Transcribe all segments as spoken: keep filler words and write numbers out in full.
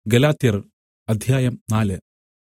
ഗലാത്യർ അധ്യായം നാല്.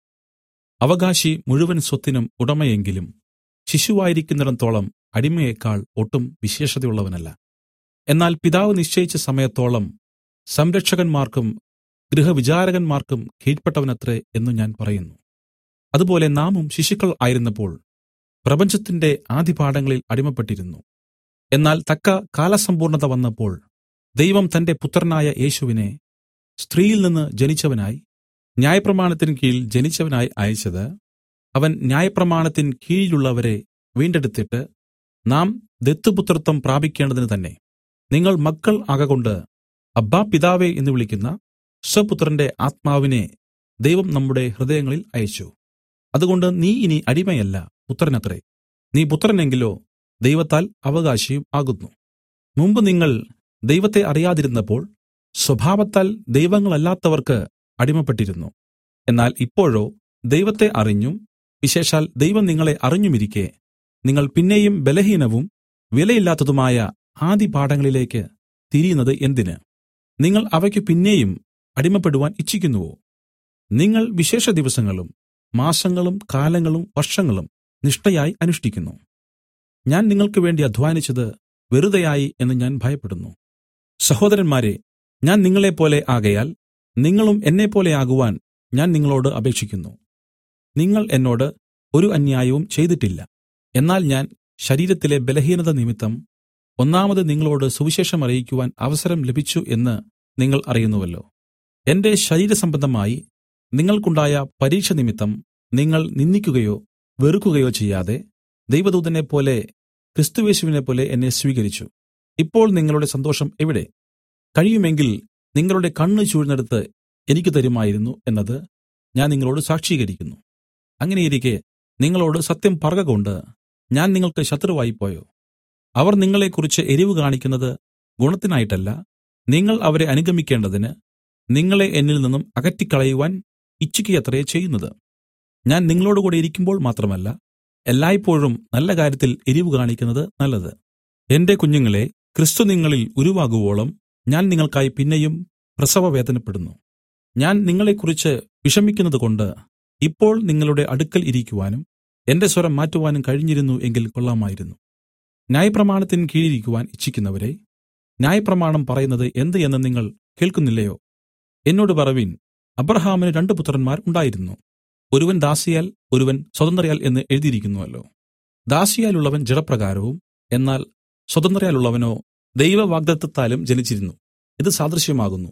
അവകാശി മുഴുവൻ സ്വത്തിനും ഉടമയെങ്കിലും ശിശുവായിരിക്കുന്നിടത്തോളം അടിമയേക്കാൾ ഒട്ടും വിശേഷതയുള്ളവനല്ല. എന്നാൽ പിതാവ് നിശ്ചയിച്ച സമയത്തോളം സംരക്ഷകന്മാർക്കും ഗൃഹവിചാരകന്മാർക്കും കീഴ്പെട്ടവനത്രേ എന്നു ഞാൻ പറയുന്നു. അതുപോലെ നാമും ശിശുക്കൾ ആയിരുന്നപ്പോൾ പ്രപഞ്ചത്തിന്റെ ആദിപാഠങ്ങളിൽ അടിമപ്പെട്ടിരുന്നു. എന്നാൽ തക്ക കാലസമ്പൂർണ്ണത വന്നപ്പോൾ ദൈവം തന്റെ പുത്രനായ യേശുവിനെ സ്ത്രീയിൽ നിന്ന് ജനിച്ചവനായി ന്യായപ്രമാണത്തിന് കീഴിൽ ജനിച്ചവനായി അയച്ചത്, അവൻ ന്യായപ്രമാണത്തിൻ കീഴിലുള്ളവരെ വീണ്ടെടുത്തിട്ട് നാം ദത്തുപുത്രത്വം പ്രാപിക്കേണ്ടതിന് തന്നെ. നിങ്ങൾ മക്കൾ ആകകൊണ്ട് അബ്ബാ പിതാവേ എന്ന് വിളിക്കുന്ന സ്വപുത്രന്റെ ആത്മാവിനെ ദൈവം നമ്മുടെ ഹൃദയങ്ങളിൽ അയച്ചു. അതുകൊണ്ട് നീ ഇനി അടിമയല്ല, പുത്രനത്രേ. നീ പുത്രനെങ്കിലോ ദൈവത്താൽ അവകാശിയും ആകുന്നു. മുമ്പ് നിങ്ങൾ ദൈവത്തെ അറിയാതിരുന്നപ്പോൾ സ്വഭാവത്താൽ ദൈവങ്ങളല്ലാത്തവർക്ക് അടിമപ്പെട്ടിരുന്നു. എന്നാൽ ഇപ്പോഴോ ദൈവത്തെ അറിഞ്ഞും വിശേഷാൽ ദൈവം നിങ്ങളെ അറിഞ്ഞുമിരിക്കെ നിങ്ങൾ പിന്നെയും ബലഹീനവും വിലയില്ലാത്തതുമായ ആദിപാഠങ്ങളിലേക്ക് തിരിയുന്നത് എന്തിന്? നിങ്ങൾ അവയ്ക്ക് പിന്നെയും അടിമപ്പെടുവാൻ ഇച്ഛിക്കുന്നുവോ? നിങ്ങൾ വിശേഷ ദിവസങ്ങളും മാസങ്ങളും കാലങ്ങളും വർഷങ്ങളും നിഷ്ഠയായി അനുഷ്ഠിക്കുന്നു. ഞാൻ നിങ്ങൾക്ക് വേണ്ടി അധ്വാനിച്ചത് വെറുതെയായി എന്ന് ഞാൻ ഭയപ്പെടുന്നു. സഹോദരന്മാരെ, ഞാൻ നിങ്ങളെപ്പോലെ ആകയാൽ നിങ്ങളും എന്നെപ്പോലെ ആകുവാൻ ഞാൻ നിങ്ങളോട് അപേക്ഷിക്കുന്നു. നിങ്ങൾ എന്നോട് ഒരു അന്യായവും ചെയ്തിട്ടില്ല. എന്നാൽ ഞാൻ ശരീരത്തിലെ ബലഹീനത നിമിത്തം ഒന്നാമത് നിങ്ങളോട് സുവിശേഷം അറിയിക്കുവാൻ അവസരം ലഭിച്ചു എന്ന് നിങ്ങൾ അറിയുന്നുവല്ലോ. എന്റെ ശരീരസംബന്ധമായി നിങ്ങൾക്കുണ്ടായ പരീക്ഷ നിമിത്തം നിങ്ങൾ നിന്ദിക്കുകയോ വെറുക്കുകയോ ചെയ്യാതെ ദൈവദൂതനെപ്പോലെ ക്രിസ്തുയേശുവിനെപ്പോലെ എന്നെ സ്വീകരിച്ചു. ഇപ്പോൾ നിങ്ങളുടെ സന്തോഷം എവിടെ? കഴിയുമെങ്കിൽ നിങ്ങളുടെ കണ്ണ് ചൂഴ്ന്നെടുത്ത് എനിക്ക് തരുമായിരുന്നു എന്നത് ഞാൻ നിങ്ങളോട് സാക്ഷീകരിക്കുന്നു. അങ്ങനെയിരിക്കെ നിങ്ങളോട് സത്യം പറകകൊണ്ട് ഞാൻ നിങ്ങൾക്ക് ശത്രുവായിപ്പോയോ? അവർ നിങ്ങളെക്കുറിച്ച് എരിവ് കാണിക്കുന്നത് ഗുണത്തിനായിട്ടല്ല, നിങ്ങൾ അവരെ അനുഗമിക്കേണ്ടതിന് നിങ്ങളെ എന്നിൽ നിന്നും അകറ്റിക്കളയുവാൻ ഇച്ഛിക്കുകയത്രേ ചെയ്യുന്നത്. ഞാൻ നിങ്ങളോടുകൂടെ ഇരിക്കുമ്പോൾ മാത്രമല്ല, എല്ലായ്പോഴും നല്ല കാര്യത്തിൽ എരിവ് കാണിക്കുന്നത് നല്ലത്. എന്റെ കുഞ്ഞുങ്ങളെ, ക്രിസ്തു നിങ്ങളിൽ ഉരുവാകുവോളം ഞാൻ നിങ്ങൾക്കായി പിന്നെയും പ്രസവവേദനപ്പെടുന്നു. ഞാൻ നിങ്ങളെക്കുറിച്ച് വിഷമിക്കുന്നതുകൊണ്ട് ഇപ്പോൾ നിങ്ങളുടെ അടുക്കൽ ഇരിക്കുവാനും എന്റെ സ്വരം മാറ്റുവാനും കഴിഞ്ഞിരുന്നു എങ്കിൽ കൊള്ളാമായിരുന്നു. ന്യായപ്രമാണത്തിന് കീഴിരിക്കുവാൻ ഇച്ഛിക്കുന്നവരെ, ന്യായപ്രമാണം പറയുന്നത് എന്ത് എന്ന് നിങ്ങൾ കേൾക്കുന്നില്ലയോ? എന്നോട് പറവിൻ. അബ്രാഹാമിന് രണ്ടു പുത്രന്മാർ ഉണ്ടായിരുന്നു. ഒരുവൻ ദാസിയാൽ, ഒരുവൻ സ്വതന്ത്രയാൽ എന്ന് എഴുതിയിരിക്കുന്നുവല്ലോ. ദാസിയാലുള്ളവൻ ജഡപ്രകാരവും എന്നാൽ സ്വതന്ത്രയാലുള്ളവനോ ദൈവവാഗ്ദത്തത്താലും ജനിച്ചിരുന്നു. ഇത് സാദൃശ്യമാകുന്നു.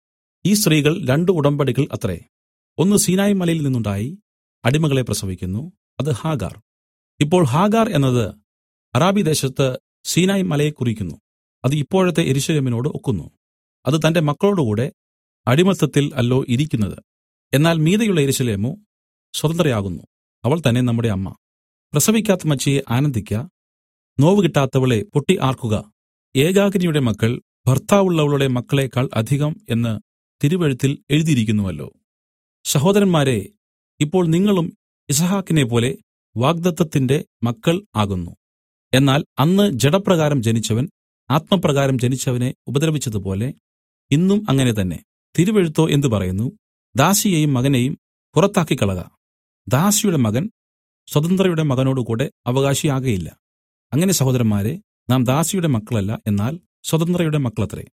ഈ സ്ത്രീകൾ രണ്ട് ഉടമ്പടികൾ അത്രേ. ഒന്ന് സീനായ് മലയിൽ നിന്നുണ്ടായി അടിമകളെ പ്രസവിക്കുന്നു, അത് ഹാഗാർ. ഇപ്പോൾ ഹാഗാർ എന്നത് അറാബി ദേശത്ത് സീനായ് മലയെ കുറിക്കുന്നു. അത് ഇപ്പോഴത്തെ യെരൂശലേമിനോട് ഒക്കുന്നു. അത് തന്റെ മക്കളോടുകൂടെ അടിമത്തത്തിൽ അല്ലോ ഇരിക്കുന്നത്. എന്നാൽ മീതെയുള്ള യെരൂശലേമോ സ്വതന്ത്രയാകുന്നു. അവൾ തന്നെ നമ്മുടെ അമ്മ. പ്രസവിക്കാത്ത മച്ചിയെ ആനന്ദിക്ക, നോവ് കിട്ടാത്തവളെ പൊട്ടി ആർക്കുക. ഏകാകിനിയുടെ മക്കൾ ഭർത്താവുള്ളവളുടെ മക്കളേക്കാൾ അധികം എന്ന് തിരുവെഴുത്തിൽ എഴുതിയിരിക്കുന്നുവല്ലോ. സഹോദരന്മാരെ, ഇപ്പോൾ നിങ്ങളും ഇസഹാക്കിനെ പോലെ വാഗ്ദത്തത്തിന്റെ മക്കൾ ആകുന്നു. എന്നാൽ അന്ന് ജഡപ്രകാരം ജനിച്ചവൻ ആത്മപ്രകാരം ജനിച്ചവനെ ഉപദ്രവിച്ചതുപോലെ ഇന്നും അങ്ങനെ തന്നെ. തിരുവെഴുത്തോ എന്തു പറയുന്നു? ദാസിയെയും മകനെയും പുറത്താക്കിക്കളക. ദാസിയുടെ മകൻ സ്വതന്ത്രയുടെ മകനോടുകൂടെ അവകാശിയാകയില്ല. അങ്ങനെ സഹോദരന്മാരെ, നാം ദാസിയുടെ മക്കളല്ല, എന്നാൽ സ്വതന്ത്രയുടെ മക്കളത്രേ.